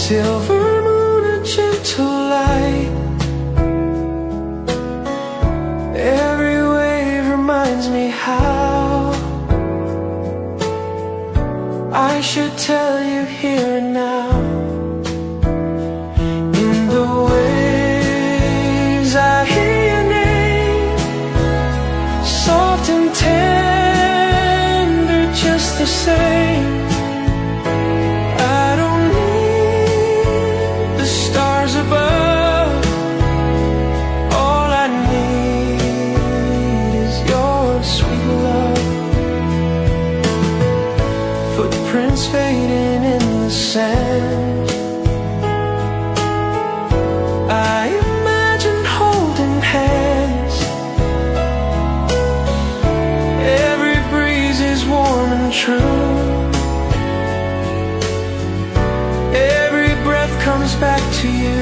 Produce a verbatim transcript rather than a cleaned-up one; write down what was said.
silver moon, a gentle light. Every wave reminds me how I should tell you here and now. In the waves I hear your name, soft and tender, just the same. Footprints fading in the sand, I imagine holding hands. Every breeze is warm and true. Every breath comes back to you.